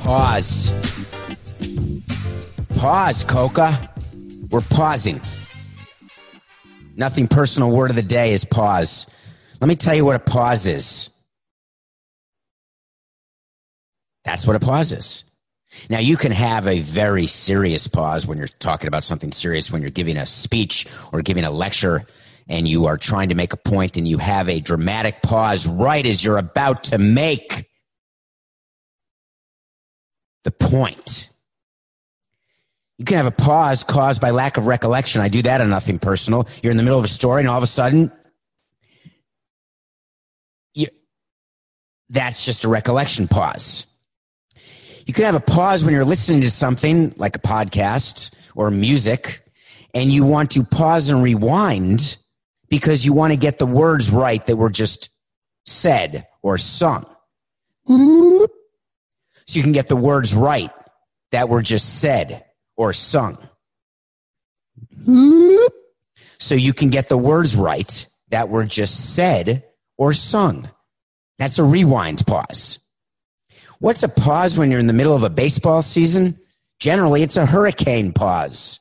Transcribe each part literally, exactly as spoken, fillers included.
Pause. Pause, Coca. We're pausing. Nothing personal. Word of the day is pause. Let me tell you what a pause is. That's what a pause is. Now, you can have a very serious pause when you're talking about something serious, when you're giving a speech or giving a lecture and you are trying to make a point and you have a dramatic pause right as you're about to make the point. You can have a pause caused by lack of recollection. I do that on Nothing Personal. You're in the middle of a story and all of a sudden, you, that's just a recollection pause. You can have a pause when you're listening to something like a podcast or music and you want to pause and rewind because you want to get the words right that were just said or sung. So you can get the words right that were just said or sung. So you can get the words right that were just said or sung. That's a rewind pause. What's a pause when you're in the middle of a baseball season? Generally, it's a hurricane pause.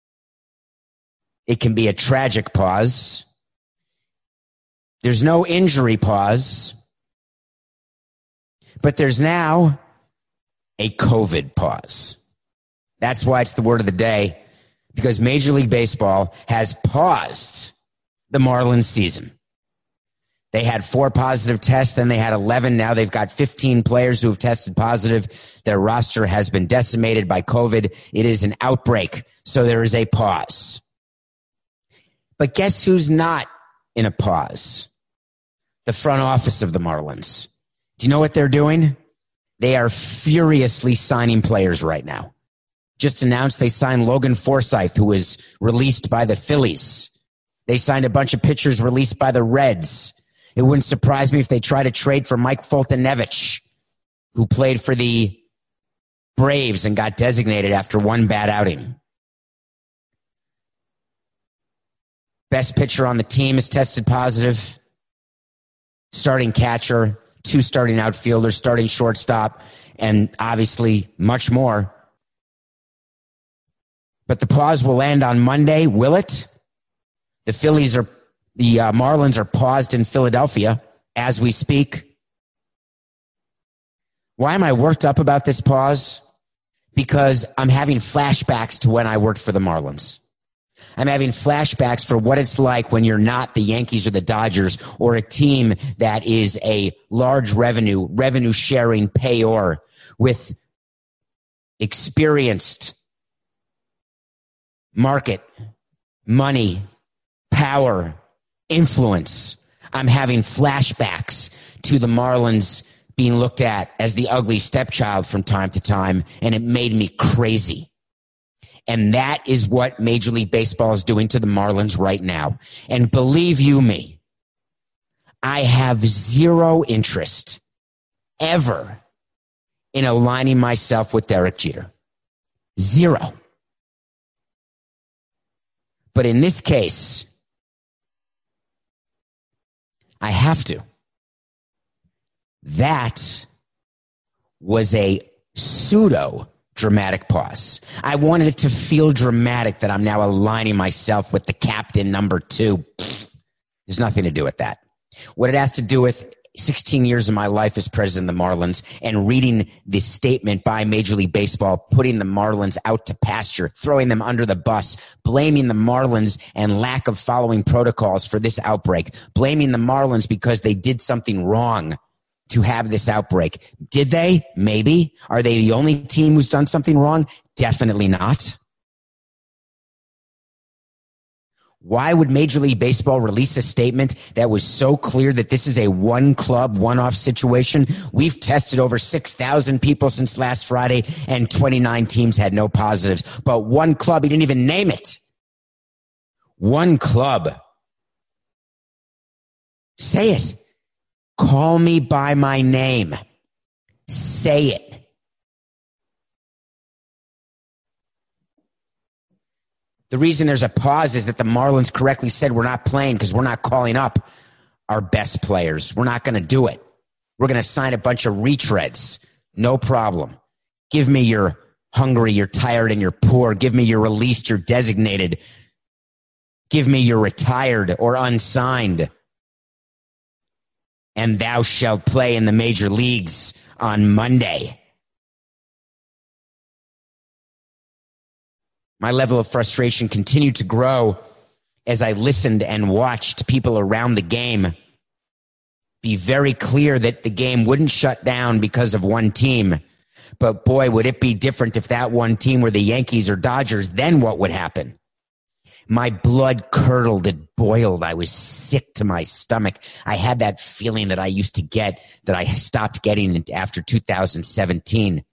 It can be a tragic pause. There's no injury pause. But there's now a COVID pause. That's why it's the word of the day, because Major League Baseball has paused the Marlins season. They had four positive tests, then they had eleven. Now they've got fifteen players who have tested positive. Their roster has been decimated by COVID. It is an outbreak, so there is a pause. But guess who's not in a pause? The front office of the Marlins. Do you know what they're doing? They are furiously signing players right now. Just announced they signed Logan Forsythe, who was released by the Phillies. They signed a bunch of pitchers released by the Reds. It wouldn't surprise me if they try to trade for Mike Foltynewicz, who played for the Braves and got designated after one bad outing. Best pitcher on the team is tested positive. Starting catcher, two starting outfielders, starting shortstop, and obviously much more. But the pause will end on Monday, will it? The Phillies are, the uh, Marlins are paused in Philadelphia as we speak. Why am I worked up about this pause? Because I'm having flashbacks to when I worked for the Marlins. I'm having flashbacks for what it's like when you're not the Yankees or the Dodgers or a team that is a large revenue, revenue sharing payor with experienced market, money, power, influence. I'm having flashbacks to the Marlins being looked at as the ugly stepchild from time to time, and it made me crazy. And that is what Major League Baseball is doing to the Marlins right now. And believe you me, I have zero interest ever in aligning myself with Derek Jeter. Zero. But in this case, I have to. That was a pseudo dramatic pause. I wanted it to feel dramatic that I'm now aligning myself with the captain number two. There's nothing to do with that. What it has to do with sixteen years of my life as president of the Marlins and reading the statement by Major League Baseball, putting the Marlins out to pasture, throwing them under the bus, blaming the Marlins and lack of following protocols for this outbreak, blaming the Marlins because they did something wrong to have this outbreak. Did they? Maybe. Are they the only team who's done something wrong? Definitely not. Why would Major League Baseball release a statement that was so clear that this is a one-club, one-off situation? We've tested over six thousand people since last Friday, and twenty-nine teams had no positives. But one club, he didn't even name it. One club. Say it. Call me by my name. Say it. The reason there's a pause is that the Marlins correctly said we're not playing because we're not calling up our best players. We're not going to do it. We're going to sign a bunch of retreads. No problem. Give me your hungry, you're tired, and you're poor. Give me your released, you're designated. Give me your retired or unsigned. And thou shalt play in the major leagues on Monday. My level of frustration continued to grow as I listened and watched people around the game be very clear that the game wouldn't shut down because of one team. But boy, would it be different if that one team were the Yankees or Dodgers, then what would happen? My blood curdled, it boiled. I was sick to my stomach. I had that feeling that I used to get that I stopped getting after two thousand seventeen.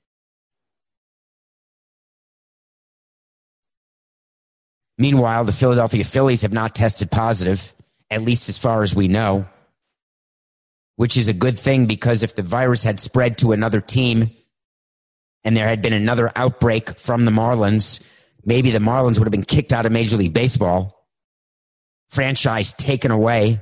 Meanwhile, the Philadelphia Phillies have not tested positive, at least as far as we know, which is a good thing because if the virus had spread to another team and there had been another outbreak from the Marlins, maybe the Marlins would have been kicked out of Major League Baseball, franchise taken away.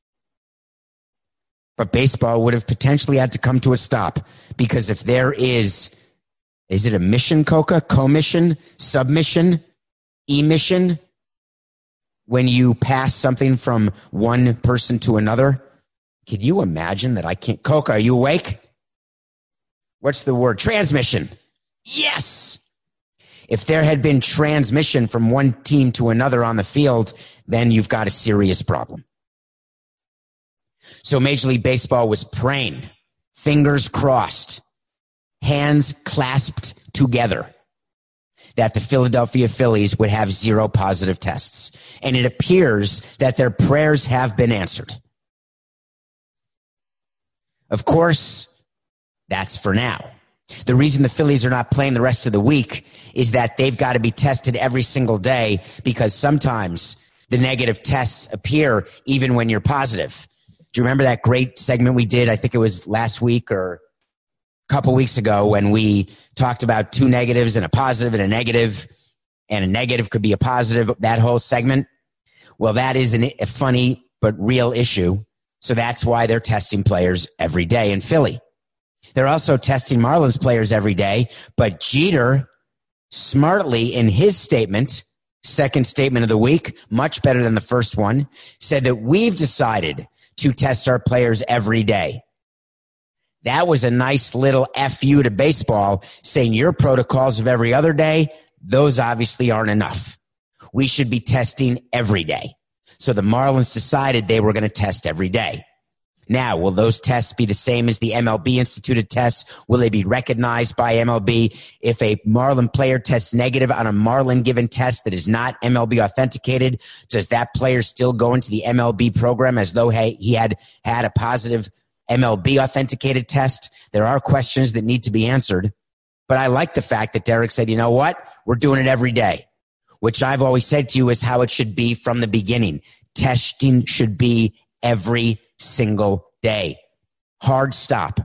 But baseball would have potentially had to come to a stop because if there is, is it a mission, Coca? Commission? Submission? Emission? When you pass something from one person to another? Can you imagine that I can't? Coca, are you awake? What's the word? Transmission. Yes. If there had been transmission from one team to another on the field, then you've got a serious problem. So Major League Baseball was praying, fingers crossed, hands clasped together, that the Philadelphia Phillies would have zero positive tests. And it appears that their prayers have been answered. Of course, that's for now. The reason the Phillies are not playing the rest of the week is that they've got to be tested every single day because sometimes the negative tests appear even when you're positive. Do you remember that great segment we did? I think it was last week or a couple weeks ago when we talked about two negatives and a positive and a negative, and a negative could be a positive, that whole segment. Well, that is an, a funny but real issue. So that's why they're testing players every day in Philly. They're also testing Marlins players every day, but Jeter smartly in his statement, second statement of the week, much better than the first one, said that we've decided to test our players every day. That was a nice little F U to baseball, saying your protocols of every other day, those obviously aren't enough. We should be testing every day. So the Marlins decided they were going to test every day. Now, will those tests be the same as the M L B instituted tests? Will they be recognized by M L B? If a Marlin player tests negative on a Marlin given test that is not M L B authenticated, does that player still go into the M L B program as though he had had a positive M L B authenticated test? There are questions that need to be answered. But I like the fact that Derek said, you know what? We're doing it every day, which I've always said to you is how it should be from the beginning. Testing should be every single day. Hard stop.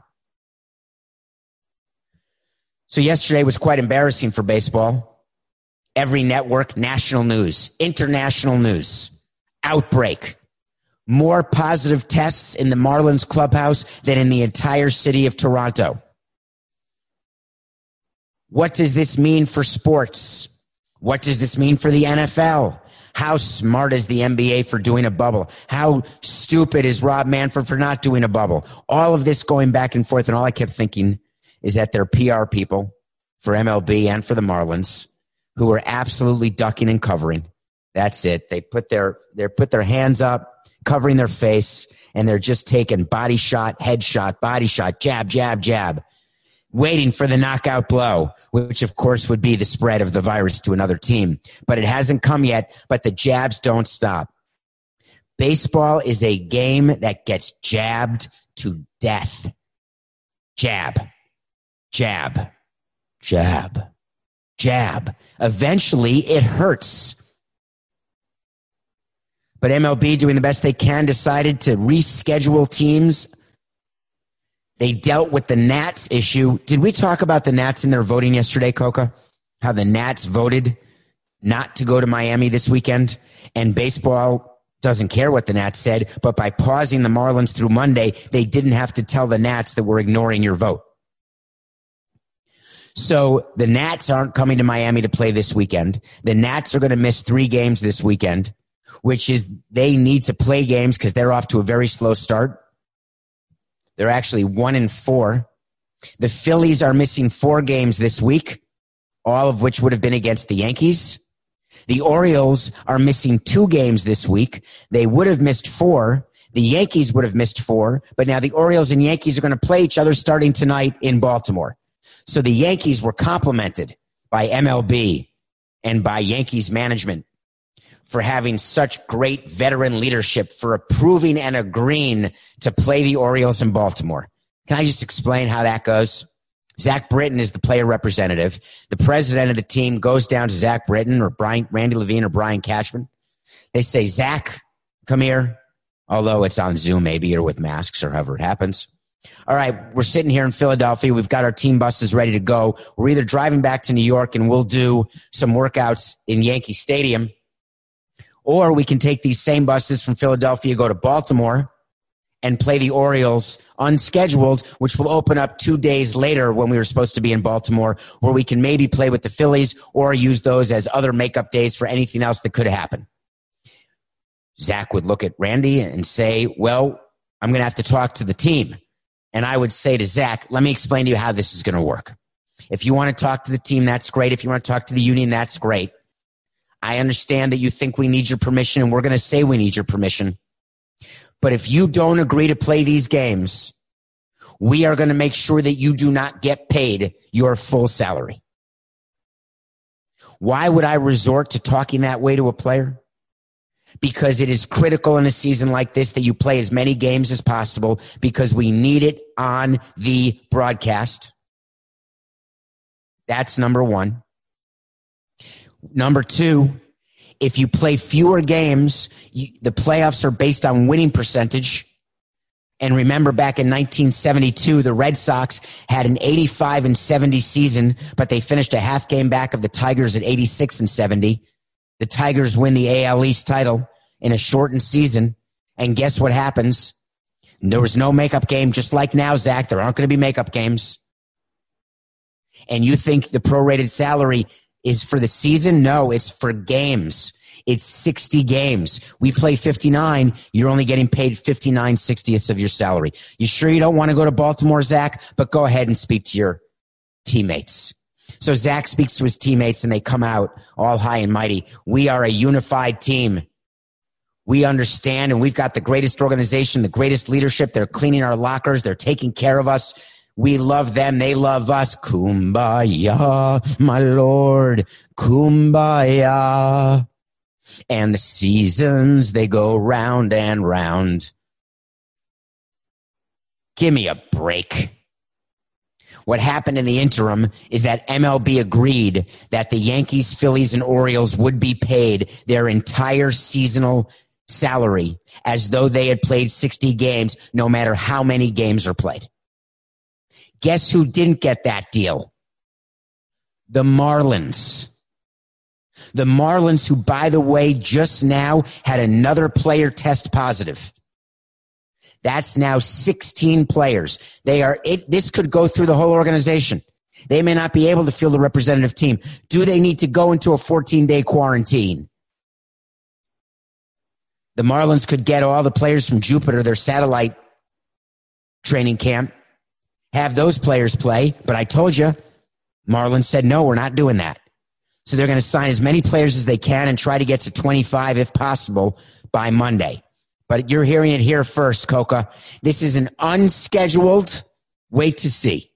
So yesterday was quite embarrassing for baseball. Every network, national news, international news, outbreak. More positive tests in the Marlins clubhouse than in the entire city of Toronto. What does this mean for sports? What does this mean for the N F L? How smart is the N B A for doing a bubble? How stupid is Rob Manfred for not doing a bubble? All of this going back and forth, and all I kept thinking is that they're P R people for M L B and for the Marlins who are absolutely ducking and covering. That's it. They put their they put their hands up, covering their face, and they're just taking body shot, head shot, body shot, jab, jab, jab, waiting for the knockout blow, which of course would be the spread of the virus to another team. But it hasn't come yet, but the jabs don't stop. Baseball is a game that gets jabbed to death. Jab, jab, jab, jab. Eventually it hurts. But M L B, doing the best they can, decided to reschedule teams. They dealt with the Nats issue. Did we talk about the Nats in their voting yesterday, Coca? How the Nats voted not to go to Miami this weekend? And baseball doesn't care what the Nats said, but by pausing the Marlins through Monday, they didn't have to tell the Nats that we're ignoring your vote. So the Nats aren't coming to Miami to play this weekend. The Nats are going to miss three games this weekend, which is they need to play games because they're off to a very slow start. They're actually one and four. The Phillies are missing four games this week, all of which would have been against the Yankees. The Orioles are missing two games this week. They would have missed four. The Yankees would have missed four, but now the Orioles and Yankees are going to play each other starting tonight in Baltimore. So the Yankees were complimented by M L B and by Yankees management for having such great veteran leadership, for approving and agreeing to play the Orioles in Baltimore. Can I just explain how that goes? Zach Britton is the player representative. The president of the team goes down to Zach Britton or Brian, Randy Levine or Brian Cashman. They say, Zach, come here. Although it's on Zoom maybe or with masks or however it happens. All right, we're sitting here in Philadelphia. We've got our team buses ready to go. We're either driving back to New York and we'll do some workouts in Yankee Stadium, or we can take these same buses from Philadelphia, go to Baltimore, and play the Orioles unscheduled, which will open up two days later when we were supposed to be in Baltimore, where we can maybe play with the Phillies or use those as other makeup days for anything else that could happen. Zach would look at Randy and say, well, I'm going to have to talk to the team. And I would say to Zach, let me explain to you how this is going to work. If you want to talk to the team, that's great. If you want to talk to the union, that's great. I understand that you think we need your permission, and we're going to say we need your permission. But if you don't agree to play these games, we are going to make sure that you do not get paid your full salary. Why would I resort to talking that way to a player? Because it is critical in a season like this that you play as many games as possible because we need it on the broadcast. That's number one. Number two, if you play fewer games, you, the playoffs are based on winning percentage. And remember, back in nineteen seventy-two, the Red Sox had an eighty-five and seventy season, but they finished a half game back of the Tigers at eighty-six and seventy. The Tigers win the A L East title in a shortened season. And guess what happens? There was no makeup game, just like now, Zach. There aren't going to be makeup games. And you think the prorated salary is for the season? No, it's for games. It's sixty games. We play fifty-nine. You're only getting paid fifty-nine sixtieths of your salary. You sure you don't want to go to Baltimore, Zach? But go ahead and speak to your teammates. So Zach speaks to his teammates and they come out all high and mighty. We are a unified team. We understand, and we've got the greatest organization, the greatest leadership. They're cleaning our lockers. They're taking care of us. We love them. They love us. Kumbaya, my Lord. Kumbaya. And the seasons, they go round and round. Give me a break. What happened in the interim is that M L B agreed that the Yankees, Phillies, and Orioles would be paid their entire seasonal salary as though they had played sixty games, no matter how many games are played. Guess who didn't get that deal? The Marlins. The Marlins, who, by the way, just now had another player test positive. That's now sixteen players. They are it, this could go through the whole organization. They may not be able to field a representative team. Do they need to go into a fourteen-day quarantine? The Marlins could get all the players from Jupiter, their satellite training camp, have those players play. But I told you, Marlins said, no, we're not doing that. So they're going to sign as many players as they can and try to get to twenty-five, if possible, by Monday. But you're hearing it here first, Coca. This is an unscheduled wait to see.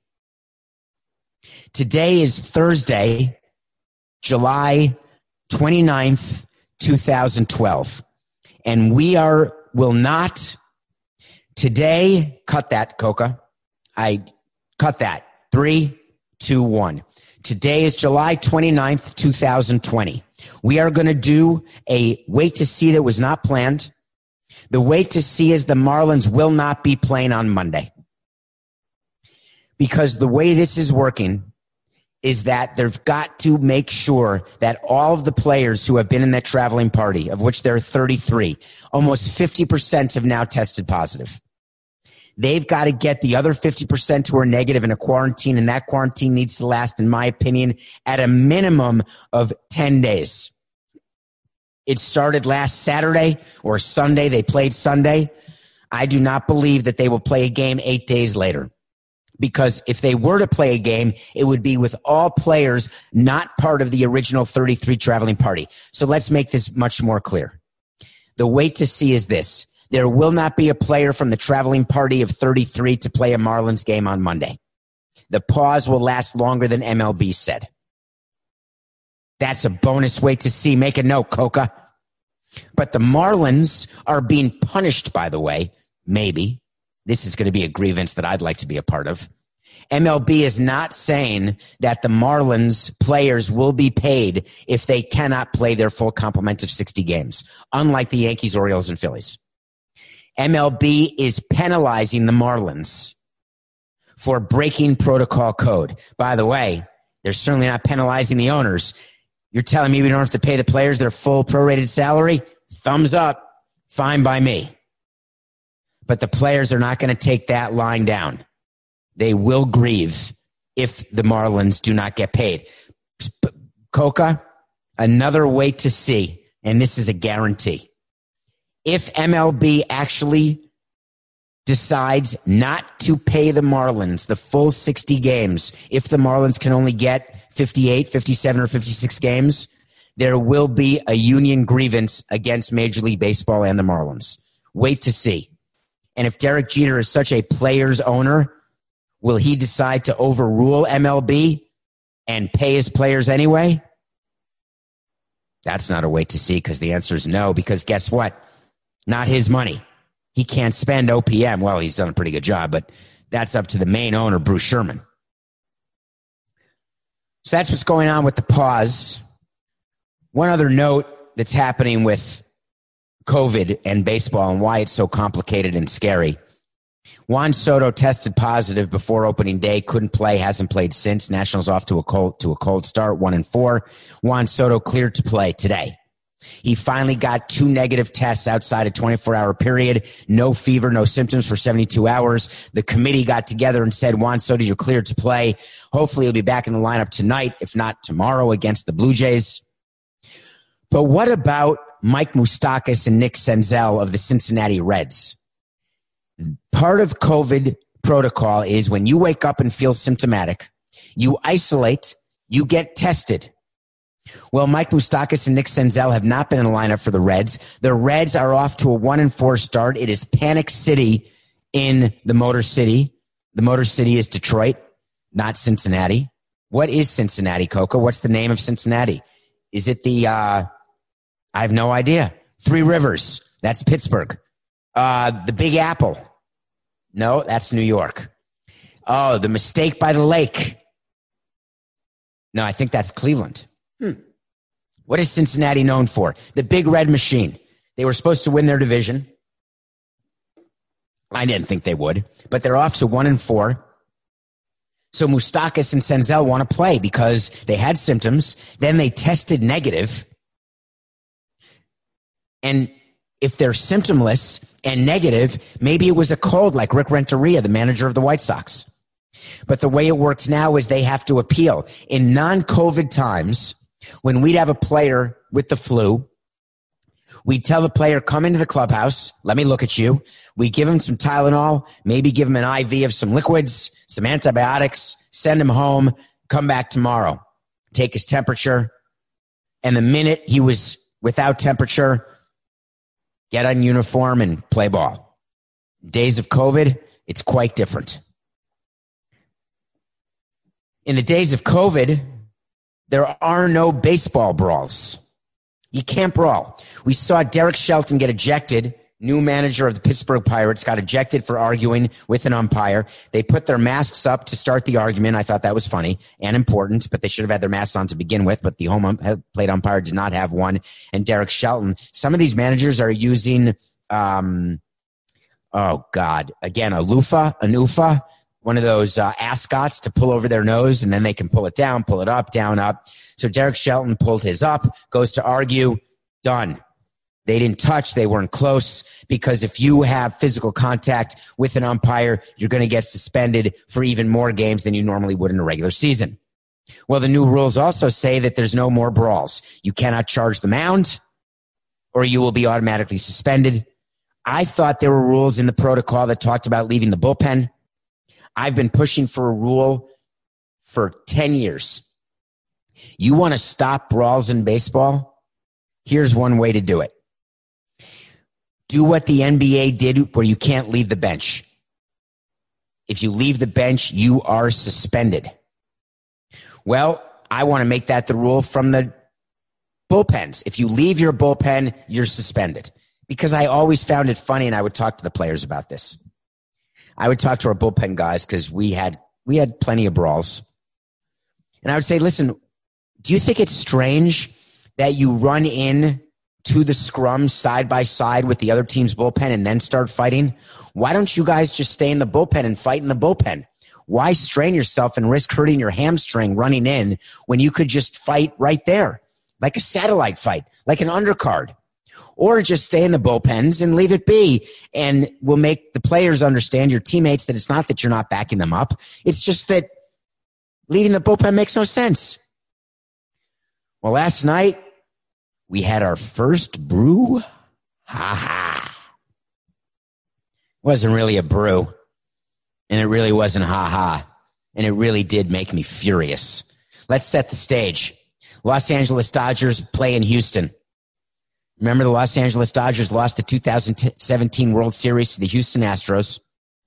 Today is Thursday, July twenty-ninth, twenty twelve. And we are, will not, today, cut that, Coca. I cut that. Three, two, one. Today is July twenty-ninth, twenty twenty. We are going to do a wait to see that was not planned. The wait to see is the Marlins will not be playing on Monday. Because the way this is working is that they've got to make sure that all of the players who have been in that traveling party, of which there are thirty-three, almost fifty percent have now tested positive. They've got to get the other fifty percent who are negative in a quarantine, and that quarantine needs to last, in my opinion, at a minimum of ten days. It started last Saturday or Sunday. They played Sunday. I do not believe that they will play a game eight days later. Because if they were to play a game, it would be with all players not part of the original thirty-three traveling party. So let's make this much more clear. The wait to see is this. There will not be a player from the traveling party of thirty-three to play a Marlins game on Monday. The pause will last longer than M L B said. That's a bonus wait to see. Make a note, Coca. But the Marlins are being punished, by the way. Maybe. This is going to be a grievance that I'd like to be a part of. M L B is not saying that the Marlins players will be paid if they cannot play their full complement of sixty games, unlike the Yankees, Orioles, and Phillies. M L B is penalizing the Marlins for breaking protocol code. By the way, they're certainly not penalizing the owners. You're telling me we don't have to pay the players their full prorated salary? Thumbs up. Fine by me. But the players are not going to take that line down. They will grieve if the Marlins do not get paid. Coca, another wait to see, and this is a guarantee. If M L B actually decides not to pay the Marlins the full sixty games, if the Marlins can only get fifty-eight, fifty-seven, or fifty-six games, there will be a union grievance against Major League Baseball and the Marlins. Wait to see. And if Derek Jeter is such a player's owner, will he decide to overrule M L B and pay his players anyway? That's not a wait to see, because the answer is no, because guess what? Not his money. He can't spend O P M. Well, he's done a pretty good job, but that's up to the main owner, Bruce Sherman. So that's what's going on with the pause. One other note that's happening with COVID and baseball and why it's so complicated and scary. Juan Soto tested positive before opening day, couldn't play, hasn't played since. Nationals off to a cold to a cold start, one and four. Juan Soto cleared to play today. He finally got two negative tests outside a twenty-four hour period. No fever, no symptoms for seventy-two hours. The committee got together and said, Juan Soto, you're cleared to play. Hopefully he'll be back in the lineup tonight, if not tomorrow, against the Blue Jays. But what about Mike Moustakas and Nick Senzel of the Cincinnati Reds? Part of COVID protocol is when you wake up and feel symptomatic, you isolate, you get tested. Well, Mike Moustakas and Nick Senzel have not been in the lineup for the Reds. The Reds are off to a one and four start. It is Panic City in the Motor City. The Motor City is Detroit, not Cincinnati. What is Cincinnati, Coca? What's the name of Cincinnati? Is it the, uh, I have no idea. Three Rivers. That's Pittsburgh. Uh, the Big Apple. No, that's New York. Oh, the Mistake by the Lake. No, I think that's Cleveland. Hmm. What is Cincinnati known for? The Big Red Machine. They were supposed to win their division. I didn't think they would, but they're off to one and four. So Moustakas and Senzel want to play because they had symptoms. Then they tested negative. And if they're symptomless and negative, maybe it was a cold like Rick Renteria, the manager of the White Sox. But the way it works now is they have to appeal. In non-COVID times, when we'd have a player with the flu, we'd tell the player, come into the clubhouse, let me look at you. We'd give him some Tylenol, maybe give him an I V of some liquids, some antibiotics, send him home, come back tomorrow, take his temperature. And the minute he was without temperature, get on uniform and play ball. Days of COVID, it's quite different. In the days of COVID, there are no baseball brawls. You can't brawl. We saw Derek Shelton get ejected. New manager of the Pittsburgh Pirates got ejected for arguing with an umpire. They put their masks up to start the argument. I thought that was funny and important, but they should have had their masks on to begin with. But the home um, plate umpire did not have one. And Derek Shelton, some of these managers are using, um, oh God, again, a loofah, an U F A, one of those uh, ascots to pull over their nose, and then they can pull it down, pull it up, down, up. So Derek Shelton pulled his up, goes to argue, done. They didn't touch. They weren't close, because if you have physical contact with an umpire, you're going to get suspended for even more games than you normally would in a regular season. Well, the new rules also say that there's no more brawls. You cannot charge the mound, or you will be automatically suspended. I thought there were rules in the protocol that talked about leaving the bullpen. I've been pushing for a rule for ten years. You want to stop brawls in baseball? Here's one way to do it. Do what the N B A did, where you can't leave the bench. If you leave the bench, you are suspended. Well, I want to make that the rule from the bullpens. If you leave your bullpen, you're suspended. Because I always found it funny, and I would talk to the players about this. I would talk to our bullpen guys, because we had we had plenty of brawls. And I would say, listen, do you think it's strange that you run in to the scrum side by side with the other team's bullpen and then start fighting? Why don't you guys just stay in the bullpen and fight in the bullpen? Why strain yourself and risk hurting your hamstring running in when you could just fight right there, like a satellite fight, like an undercard? Or just stay in the bullpens and leave it be, and we'll make the players understand, your teammates, that it's not that you're not backing them up. It's just that leaving the bullpen makes no sense. Well, last night, we had our first brew. Ha ha. Wasn't really a brew. And it really wasn't ha ha. And it really did make me furious. Let's set the stage. Los Angeles Dodgers play in Houston. Remember, the Los Angeles Dodgers lost the two thousand seventeen World Series to the Houston Astros.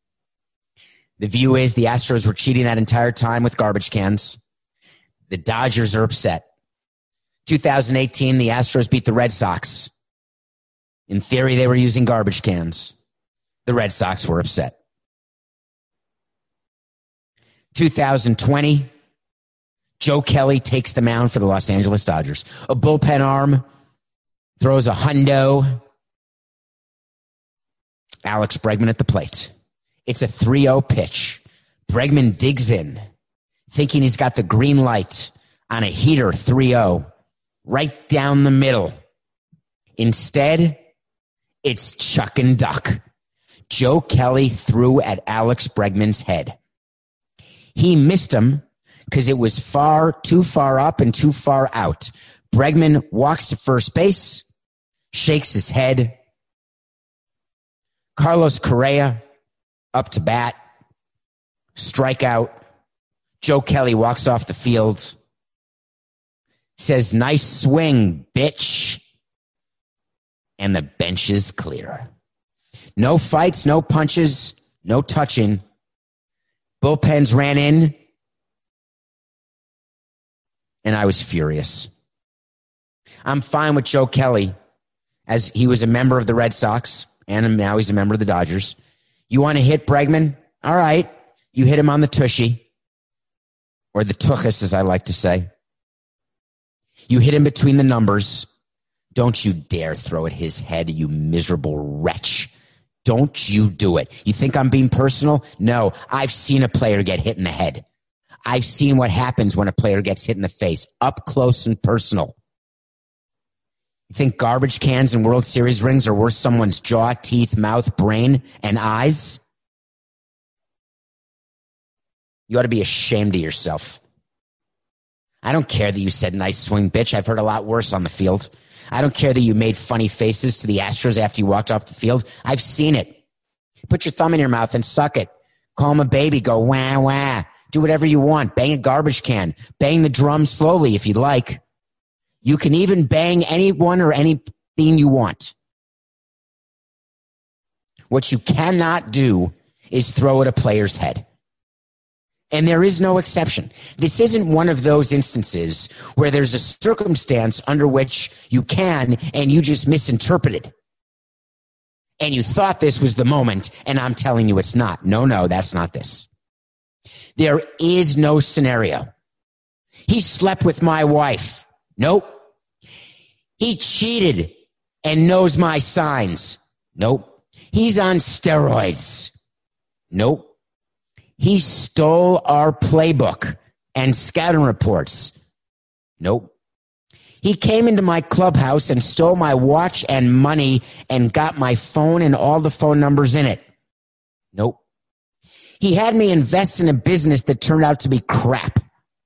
The view is the Astros were cheating that entire time with garbage cans. The Dodgers are upset. two thousand eighteen, the Astros beat the Red Sox. In theory, they were using garbage cans. The Red Sox were upset. two thousand twenty, Joe Kelly takes the mound for the Los Angeles Dodgers. A bullpen arm, throws a hundo. Alex Bregman at the plate. It's a three oh pitch. Bregman digs in, thinking he's got the green light on a heater three oh. Right down the middle. Instead, it's chuck and duck. Joe Kelly threw at Alex Bregman's head. He missed him because it was far, too far up and too far out. Bregman walks to first base, shakes his head. Carlos Correa up to bat. Strikeout. Joe Kelly walks off the field. Says, nice swing, bitch. And the bench is clear. No fights, no punches, no touching. Bullpens ran in. And I was furious. I'm fine with Joe Kelly, as he was a member of the Red Sox, and now he's a member of the Dodgers. You want to hit Bregman? All right. You hit him on the tushy. Or the tuchus, as I like to say. You hit him between the numbers. Don't you dare throw at his head, you miserable wretch. Don't you do it. You think I'm being personal? No, I've seen a player get hit in the head. I've seen what happens when a player gets hit in the face, up close and personal. You think garbage cans and World Series rings are worth someone's jaw, teeth, mouth, brain, and eyes? You ought to be ashamed of yourself. I don't care that you said nice swing, bitch. I've heard a lot worse on the field. I don't care that you made funny faces to the Astros after you walked off the field. I've seen it. Put your thumb in your mouth and suck it. Call him a baby. Go wah, wah. Do whatever you want. Bang a garbage can. Bang the drum slowly if you'd like. You can even bang anyone or anything you want. What you cannot do is throw at a player's head. And there is no exception. This isn't one of those instances where there's a circumstance under which you can and you just misinterpreted. And you thought this was the moment, and I'm telling you it's not. No, no, that's not this. There is no scenario. He slept with my wife. Nope. He cheated and knows my signs. Nope. He's on steroids. Nope. He stole our playbook and scouting reports. Nope. He came into my clubhouse and stole my watch and money and got my phone and all the phone numbers in it. Nope. He had me invest in a business that turned out to be crap.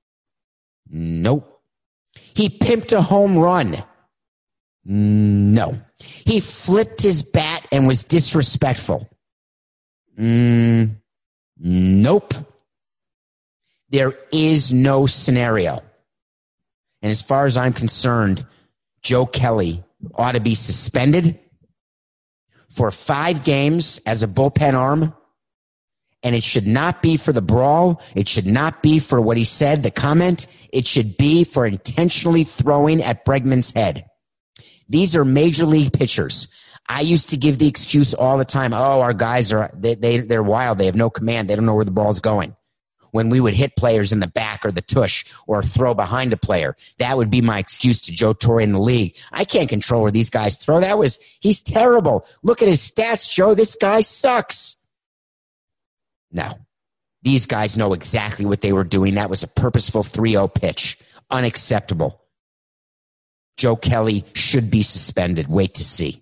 Nope. He pimped a home run. No. He flipped his bat and was disrespectful. Mm, nope. There is no scenario. And as far as I'm concerned, Joe Kelly ought to be suspended for five games as a bullpen arm. And it should not be for the brawl. It should not be for what he said, the comment. It should be for intentionally throwing at Bregman's head. These are major league pitchers. I used to give the excuse all the time, oh, our guys are, they, they, they're wild. They have no command. They don't know where the ball's going. When we would hit players in the back or the tush or throw behind a player, that would be my excuse to Joe Torre in the league. I can't control where these guys throw. That was, he's terrible. Look at his stats, Joe. This guy sucks. No, these guys know exactly what they were doing. That was a purposeful three oh pitch. Unacceptable. Joe Kelly should be suspended. Wait to see.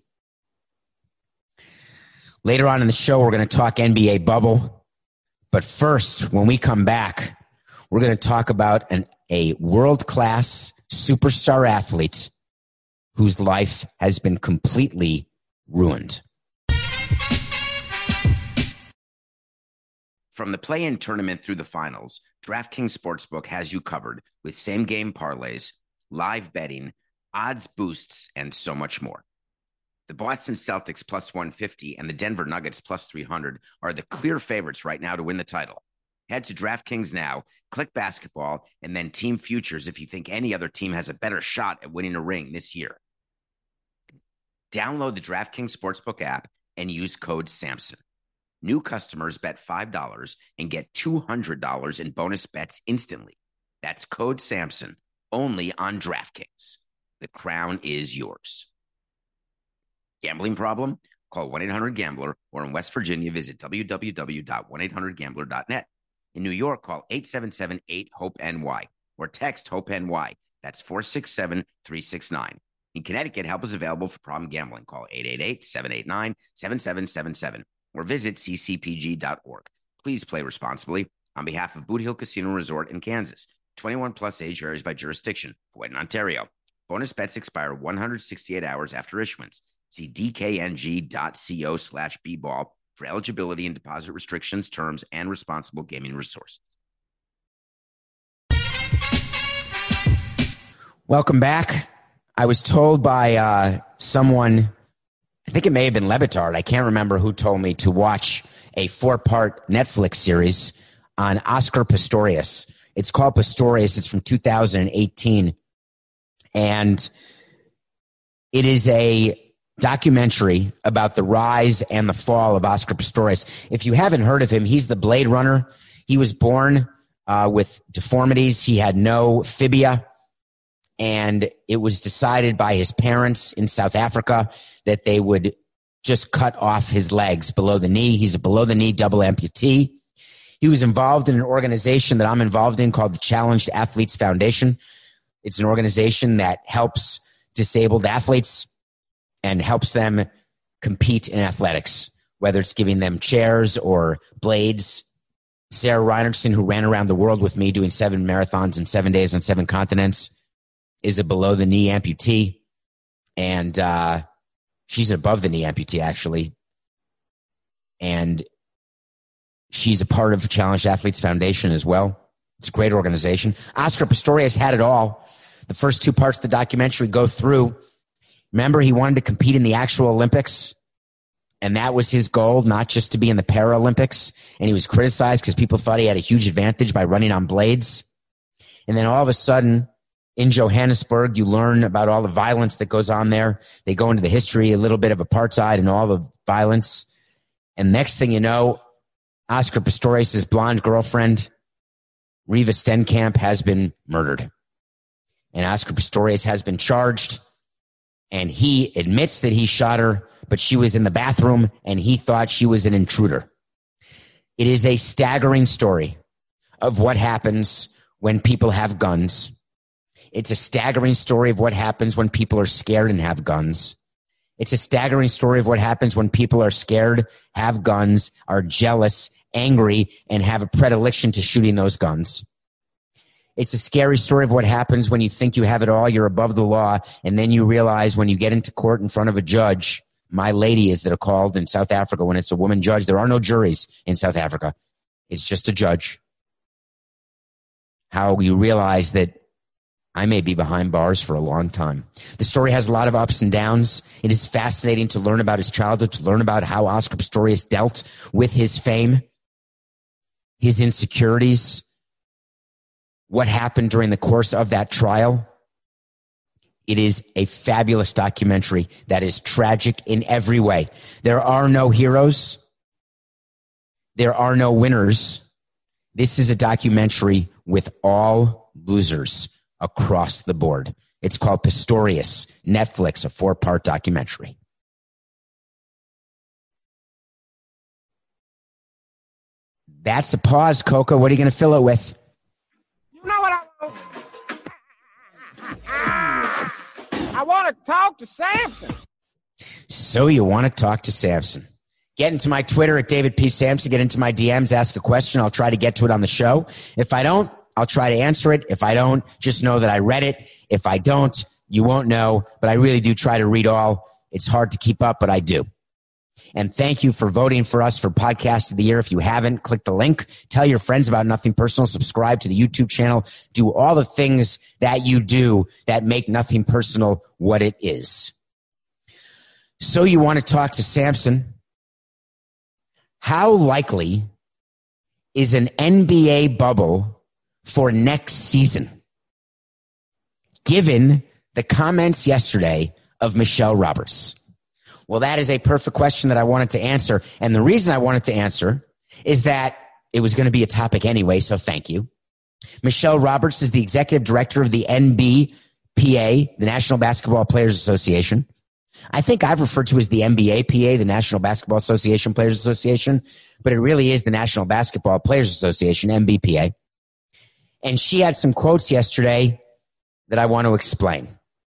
Later on in the show, we're going to talk N B A bubble. But first, when we come back, we're going to talk about an, a world-class superstar athlete whose life has been completely ruined. From the play-in tournament through the finals, DraftKings Sportsbook has you covered with same-game parlays, live betting, odds boosts, and so much more. The Boston Celtics plus one fifty and the Denver Nuggets plus three hundred are the clear favorites right now to win the title. Head to DraftKings now, click basketball, and then team futures if you think any other team has a better shot at winning a ring this year. Download the DraftKings Sportsbook app and use code SAMSON. New customers bet five dollars and get two hundred dollars in bonus bets instantly. That's code SAMSON, only on DraftKings. The crown is yours. Gambling problem? Call one eight hundred gambler or in West Virginia, visit w w w dot one eight hundred gambler dot net. In New York, call eight seven seven eight hope N Y or text HOPE-NY. That's four six seven three six nine. In Connecticut, help is available for problem gambling. Call eight eight eight seven eight nine seven seven seven seven or visit c c p g dot org. Please play responsibly. On behalf of Boot Hill Casino Resort in Kansas, twenty-one plus age varies by jurisdiction. Void in Ontario. Bonus bets expire one hundred sixty-eight hours after issuance. See d k n g dot co slash b ball for eligibility and deposit restrictions, terms, and responsible gaming resources. Welcome back. I was told by uh, someone, I think it may have been Lebitard, I can't remember who told me to watch a four-part Netflix series on Oscar Pistorius. It's called Pistorius. It's from two thousand eighteen. And it is a documentary about the rise and the fall of Oscar Pistorius. If you haven't heard of him, he's the Blade Runner. He was born uh, with deformities. He had no fibia. And it was decided by his parents in South Africa that they would just cut off his legs below the knee. He's a below-the-knee double amputee. He was involved in an organization that I'm involved in called the Challenged Athletes Foundation. It's an organization that helps disabled athletes and helps them compete in athletics, whether it's giving them chairs or blades. Sarah Reinertsen, who ran around the world with me doing seven marathons in seven days on seven continents, is a below-the-knee amputee. And uh, she's an above-the-knee amputee, actually. And she's a part of Challenged Athletes Foundation as well. It's a great organization. Oscar Pistorius had it all. The first two parts of the documentary go through. Remember, he wanted to compete in the actual Olympics, and that was his goal, not just to be in the Paralympics. And he was criticized because people thought he had a huge advantage by running on blades. And then all of a sudden, in Johannesburg, you learn about all the violence that goes on there. They go into the history, a little bit of apartheid and all the violence. And next thing you know, Oscar Pistorius' blonde girlfriend, Reva Stenkamp, has been murdered. And Oscar Pistorius has been charged. And he admits that he shot her, but she was in the bathroom and he thought she was an intruder. It is a staggering story of what happens when people have guns. It's a staggering story of what happens when people are scared and have guns. It's a staggering story of what happens when people are scared, have guns, are jealous, angry, and have a predilection to shooting those guns. It's a scary story of what happens when you think you have it all, you're above the law, and then you realize when you get into court in front of a judge, my lady is that are called in South Africa when it's a woman judge. There are no juries in South Africa. It's just a judge. How you realize that I may be behind bars for a long time. The story has a lot of ups and downs. It is fascinating to learn about his childhood, to learn about how Oscar Pistorius dealt with his fame, his insecurities, what happened during the course of that trial. It is a fabulous documentary that is tragic in every way. There are no heroes. There are no winners. This is a documentary with all losers across the board. It's called Pistorius, Netflix, a four-part documentary. That's a pause, Coco. What are you going to fill it with? You know what I want? I want to talk to Samson. So you want to talk to Samson. Get into my Twitter at David P. Samson. Get into my D Ms. Ask a question. I'll try to get to it on the show. If I don't, I'll try to answer it. If I don't, just know that I read it. If I don't, you won't know. But I really do try to read all. It's hard to keep up, but I do. And thank you for voting for us for Podcast of the Year. If you haven't, click the link. Tell your friends about Nothing Personal. Subscribe to the YouTube channel. Do all the things that you do that make Nothing Personal what it is. So you want to talk to Samson. How likely is an N B A bubble for next season, given the comments yesterday of Michelle Roberts? Well, that is a perfect question that I wanted to answer. And the reason I wanted to answer is that it was going to be a topic anyway, so thank you. Michelle Roberts is the executive director of the N B P A, the National Basketball Players Association. I think I've referred to as the N B A P A, the National Basketball Association Players Association, but it really is the National Basketball Players Association, N B P A. And she had some quotes yesterday that I want to explain.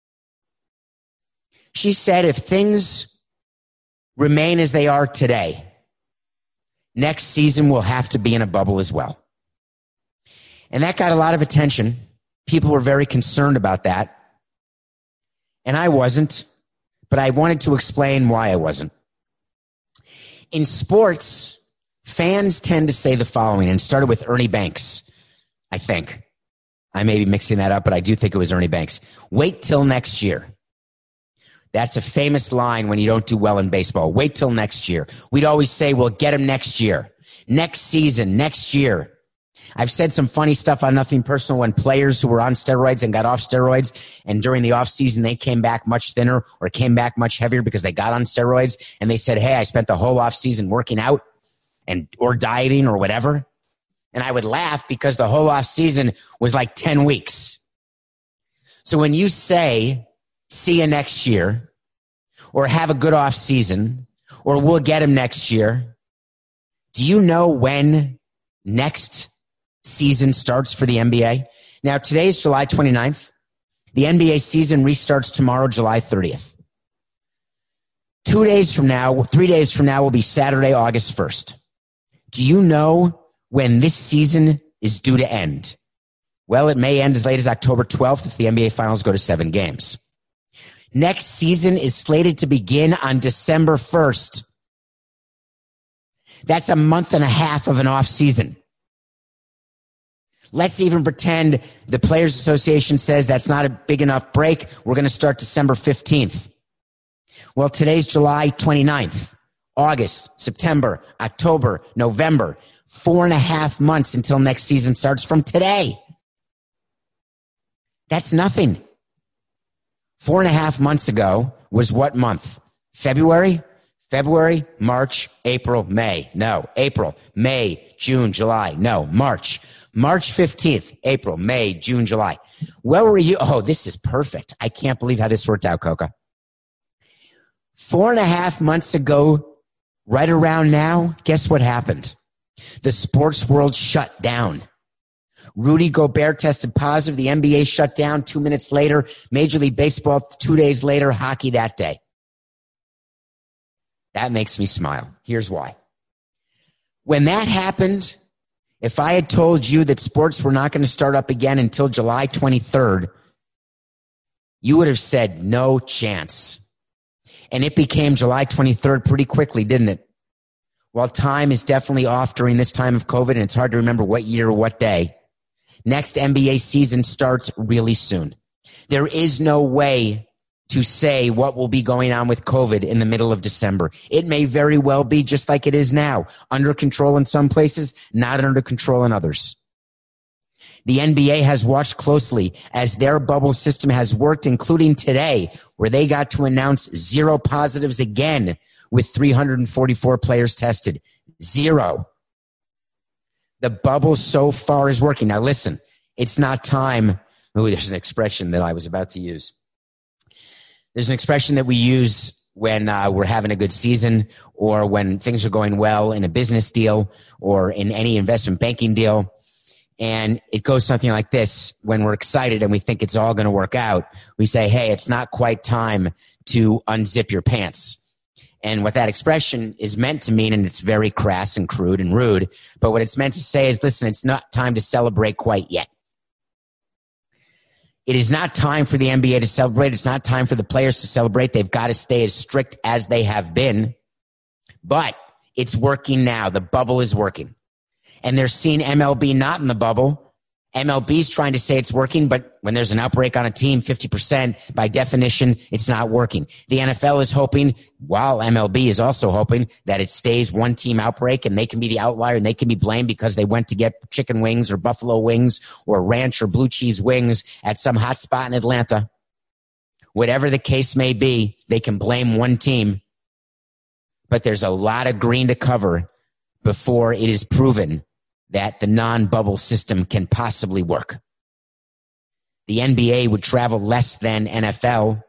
She said, if things remain as they are today, next season will have to be in a bubble as well. And that got a lot of attention. People were very concerned about that. And I wasn't, but I wanted to explain why I wasn't. In sports, fans tend to say the following, and it started with Ernie Banks, I think. I may be mixing that up, but I do think it was Ernie Banks. Wait till next year. That's a famous line when you don't do well in baseball. Wait till next year. We'd always say, we'll get him next year, next season, next year. I've said some funny stuff on Nothing Personal when players who were on steroids and got off steroids, and during the offseason they came back much thinner or came back much heavier because they got on steroids, and they said, hey, I spent the whole offseason working out and or dieting or whatever. And I would laugh because the whole offseason was like ten weeks. So when you say, see you next year, or have a good offseason, or we'll get him next year, do you know when next season starts for the N B A? Now, today is July twenty-ninth. The N B A season restarts tomorrow, July thirtieth. Two days from now, three days from now will be Saturday, August first. Do you know when this season is due to end? Well, it may end as late as October twelfth if the N B A finals go to seven games. Next season is slated to begin on December first. That's a month and a half of an off season. Let's even pretend the Players Association says that's not a big enough break. We're going to start December fifteenth. Well, today's July twenty-ninth, August, September, October, November, four and a half months until next season starts from today. That's nothing. Four and a half months ago was what month? February? February, March, April, May. No, April, May, June, July. No, March. March fifteenth, April, May, June, July. Where were you? Oh, this is perfect. I can't believe how this worked out, Coca. Four and a half months ago, right around now, guess what happened? The sports world shut down. Rudy Gobert tested positive. The N B A shut down two minutes later. Major League Baseball two days later. Hockey that day. That makes me smile. Here's why. When that happened, if I had told you that sports were not going to start up again until July twenty-third, you would have said no chance. And it became July twenty-third pretty quickly, didn't it? While time is definitely off during this time of COVID, and it's hard to remember what year or what day, next N B A season starts really soon. There is no way to say what will be going on with COVID in the middle of December. It may very well be just like it is now, under control in some places, not under control in others. The N B A has watched closely as their bubble system has worked, including today, where they got to announce zero positives again with three hundred forty-four players tested. Zero. The bubble so far is working. Now listen, it's not time. Oh, there's an expression that I was about to use. There's an expression that we use when uh, we're having a good season or when things are going well in a business deal or in any investment banking deal. And it goes something like this. When we're excited and we think it's all going to work out, we say, hey, it's not quite time to unzip your pants. And what that expression is meant to mean, and it's very crass and crude and rude, but what it's meant to say is, listen, it's not time to celebrate quite yet. It is not time for the N B A to celebrate. It's not time for the players to celebrate. They've got to stay as strict as they have been. But it's working now. The bubble is working. And they're seeing M L B not in the bubble. M L B's trying to say it's working, but when there's an outbreak on a team, fifty percent, by definition, it's not working. The N F L is hoping, while M L B is also hoping, that it stays one team outbreak and they can be the outlier and they can be blamed because they went to get chicken wings or buffalo wings or ranch or blue cheese wings at some hot spot in Atlanta. Whatever the case may be, they can blame one team. But there's a lot of green to cover before it is proven that the non-bubble system can possibly work. The N B A would travel less than N F L,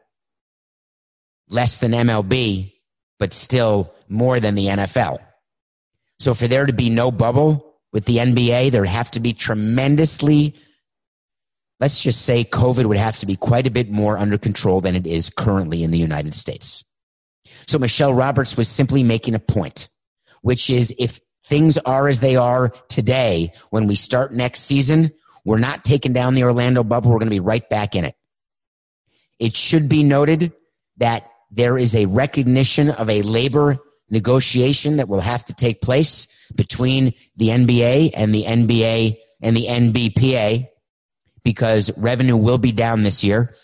less than M L B, but still more than the N F L. So for there to be no bubble with the N B A, there would have to be tremendously, let's just say COVID would have to be quite a bit more under control than it is currently in the United States. So Michelle Roberts was simply making a point, which is if things are as they are today, when we start next season, we're not taking down the Orlando bubble. We're going to be right back in it. It should be noted that there is a recognition of a labor negotiation that will have to take place between the N B A and the N B A and the N B P A because revenue will be down this year.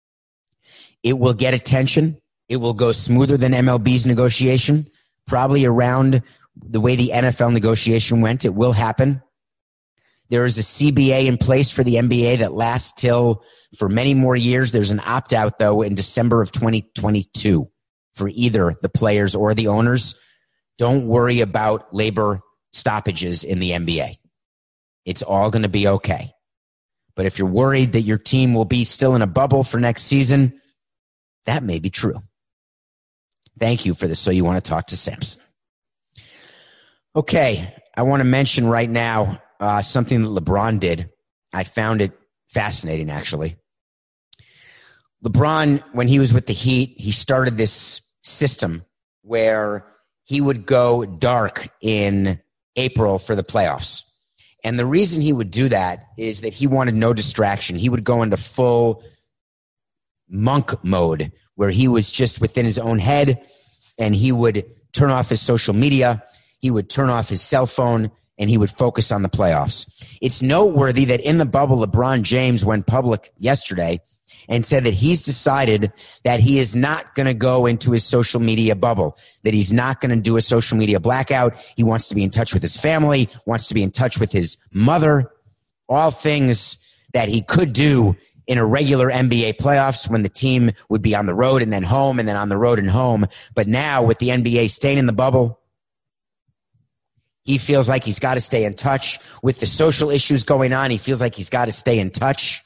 It will get attention. It will go smoother than M L B's negotiation, probably around the way the N F L negotiation went. It will happen. There is a C B A in place for the N B A that lasts till for many more years. There's an opt-out, though, in December of twenty twenty-two for either the players or the owners. Don't worry about labor stoppages in the N B A. It's all going to be okay. But if you're worried that your team will be still in a bubble for next season, that may be true. Thank you for this. So you want to talk to Samson. Okay, I want to mention right now uh, something that LeBron did. I found it fascinating, actually. LeBron, when he was with the Heat, he started this system where he would go dark in April for the playoffs. And the reason he would do that is that he wanted no distraction. He would go into full monk mode where he was just within his own head and he would turn off his social media. He would turn off his cell phone and he would focus on the playoffs. It's noteworthy that in the bubble, LeBron James went public yesterday and said that he's decided that he is not going to go into his social media bubble, that he's not going to do a social media blackout. He wants to be in touch with his family, wants to be in touch with his mother, all things that he could do in a regular N B A playoffs when the team would be on the road and then home and then on the road and home. But now with the N B A staying in the bubble, he feels like he's got to stay in touch with the social issues going on. He feels like he's got to stay in touch.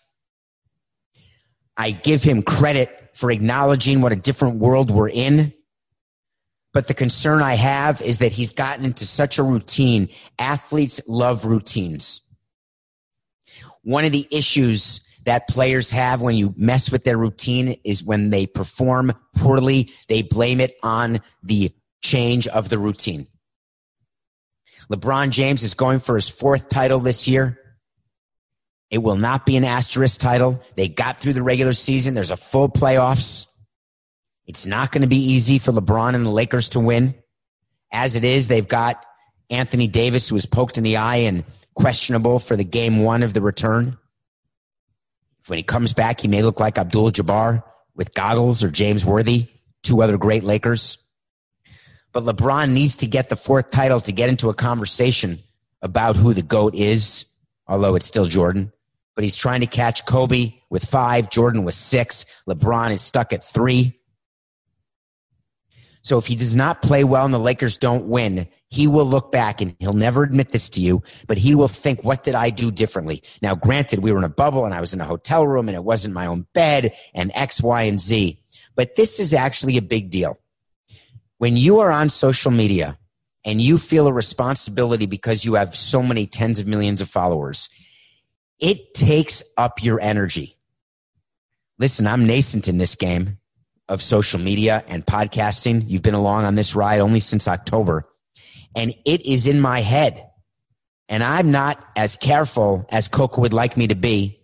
I give him credit for acknowledging what a different world we're in. But the concern I have is that he's gotten into such a routine. Athletes love routines. One of the issues that players have when you mess with their routine is when they perform poorly, they blame it on the change of the routine. LeBron James is going for his fourth title this year. It will not be an asterisk title. They got through the regular season. There's a full playoffs. It's not going to be easy for LeBron and the Lakers to win. As it is, they've got Anthony Davis, who was poked in the eye and questionable for the game one of the return. When he comes back, he may look like Abdul-Jabbar with goggles, or James Worthy, two other great Lakers. But LeBron needs to get the fourth title to get into a conversation about who the GOAT is, although it's still Jordan. But he's trying to catch Kobe with five, Jordan with six. LeBron is stuck at three. So if he does not play well and the Lakers don't win, he will look back, and he'll never admit this to you, but he will think, what did I do differently? Now, granted, we were in a bubble and I was in a hotel room and it wasn't my own bed and X, Y, and Z. But this is actually a big deal. When you are on social media and you feel a responsibility because you have so many tens of millions of followers, it takes up your energy. Listen, I'm nascent in this game of social media and podcasting. You've been along on this ride only since October, and it is in my head. And I'm not as careful as Coco would like me to be.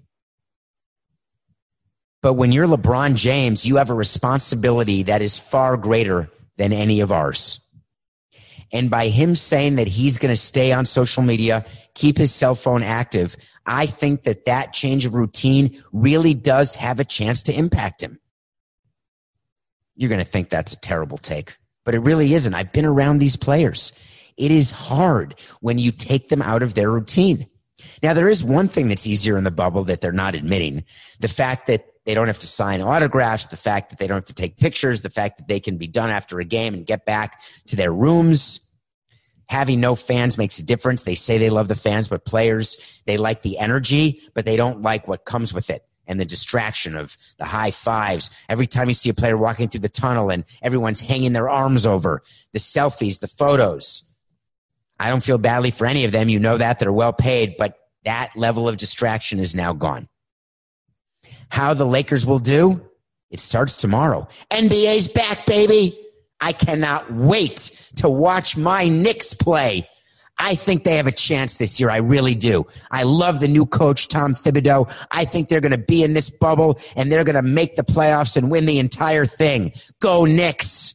But when you're LeBron James, you have a responsibility that is far greater than any of ours. And by him saying that he's going to stay on social media, keep his cell phone active, I think that that change of routine really does have a chance to impact him. You're going to think that's a terrible take, but it really isn't. I've been around these players. It is hard when you take them out of their routine. Now, there is one thing that's easier in the bubble that they're not admitting. The fact that they don't have to sign autographs, the fact that they don't have to take pictures, the fact that they can be done after a game and get back to their rooms. Having no fans makes a difference. They say they love the fans, but players, they like the energy, but they don't like what comes with it. And the distraction of the high fives. Every time you see a player walking through the tunnel and everyone's hanging their arms over, the selfies, the photos. I don't feel badly for any of them. You know that. They're well paid, but that level of distraction is now gone. How the Lakers will do? It starts tomorrow. N B A's back, baby. I cannot wait to watch my Knicks play. I think they have a chance this year. I really do. I love the new coach, Tom Thibodeau. I think they're going to be in this bubble and they're going to make the playoffs and win the entire thing. Go Knicks.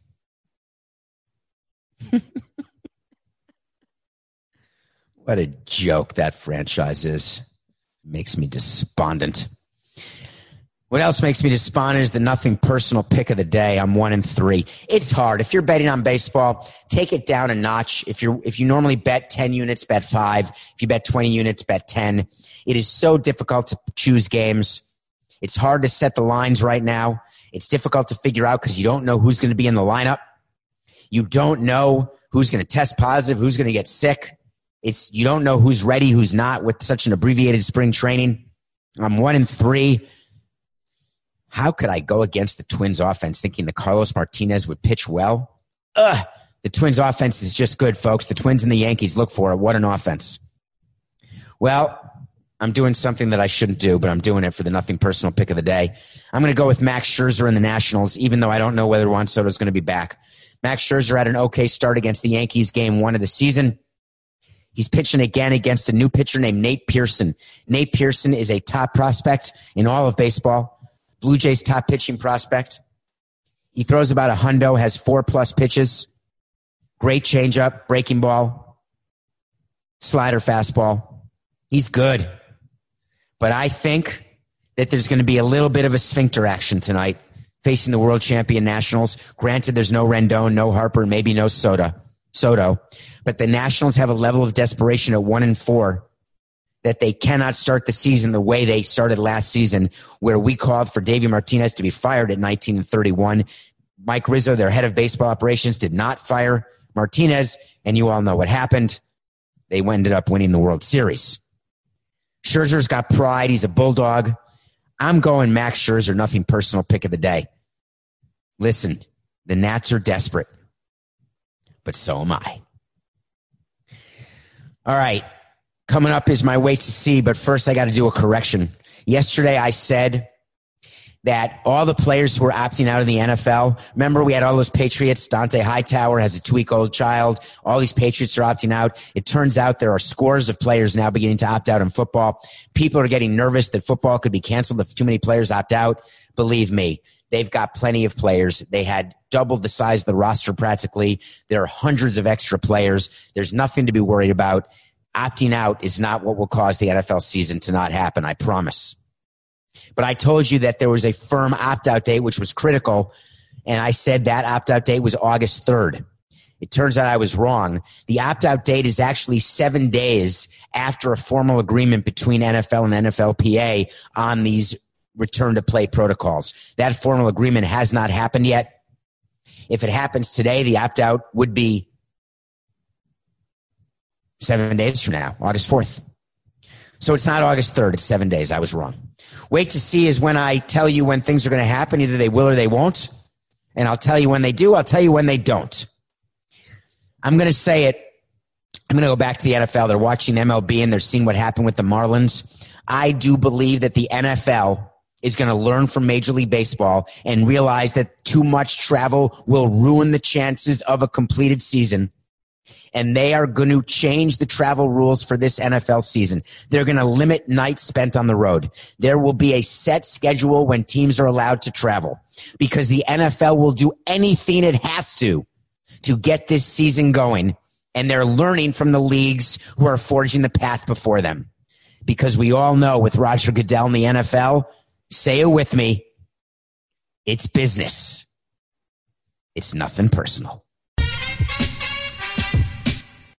What a joke that franchise is. Makes me despondent. What else makes me despondent is the nothing personal pick of the day. I'm one and three. It's hard. If you're betting on baseball, take it down a notch. If you're, if you normally bet ten units, bet five. If you bet twenty units, bet ten. It is so difficult to choose games. It's hard to set the lines right now. It's difficult to figure out because you don't know who's going to be in the lineup. You don't know who's going to test positive, who's going to get sick. It's, you don't know who's ready, who's not with such an abbreviated spring training. I'm one and three. How could I go against the Twins offense thinking that Carlos Martinez would pitch well? Ugh. The Twins offense is just good, folks. The Twins and the Yankees, look for it. What an offense. Well, I'm doing something that I shouldn't do, but I'm doing it for the nothing personal pick of the day. I'm going to go with Max Scherzer and the Nationals, even though I don't know whether Juan Soto is going to be back. Max Scherzer had an okay start against the Yankees game one of the season. He's pitching again against a new pitcher named Nate Pearson. Nate Pearson is a top prospect in all of baseball. Blue Jays' top pitching prospect. He throws about a hundo, has four-plus pitches. Great changeup, breaking ball, slider, fastball. He's good. But I think that there's going to be a little bit of a sphincter action tonight facing the world champion Nationals. Granted, there's no Rendon, no Harper, maybe no Soto. Soto. But the Nationals have a level of desperation at one and four that they cannot start the season the way they started last season, where we called for Davey Martinez to be fired at nineteen and thirty-one. Mike Rizzo, their head of baseball operations, did not fire Martinez, and you all know what happened. They ended up winning the World Series. Scherzer's got pride. He's a bulldog. I'm going Max Scherzer, nothing personal pick of the day. Listen, the Nats are desperate, but so am I. All right. Coming up is my wait to see, but first I got to do a correction. Yesterday I said that all the players who are opting out of the N F L, remember we had all those Patriots, Dante Hightower has a two-week-old child, all these Patriots are opting out. It turns out there are scores of players now beginning to opt out in football. People are getting nervous that football could be canceled if too many players opt out. Believe me, they've got plenty of players. They had doubled the size of the roster practically. There are hundreds of extra players. There's nothing to be worried about. Opting out is not what will cause the N F L season to not happen, I promise. But I told you that there was a firm opt-out date, which was critical, and I said that opt-out date was August third. It turns out I was wrong. The opt-out date is actually seven days after a formal agreement between N F L and N F L P A on these return-to-play protocols. That formal agreement has not happened yet. If it happens today, the opt-out would be seven days from now, August fourth. So it's not August third, it's seven days. I was wrong. Wait to see is when I tell you when things are going to happen. Either they will or they won't. And I'll tell you when they do. I'll tell you when they don't. I'm going to say it. I'm going to go back to the N F L. They're watching M L B and they're seeing what happened with the Marlins. I do believe that the N F L is going to learn from Major League Baseball and realize that too much travel will ruin the chances of a completed season. And they are going to change the travel rules for this N F L season. They're going to limit nights spent on the road. There will be a set schedule when teams are allowed to travel because the N F L will do anything it has to to get this season going. And they're learning from the leagues who are forging the path before them. Because we all know with Roger Goodell in the N F L, say it with me, it's business. It's nothing personal.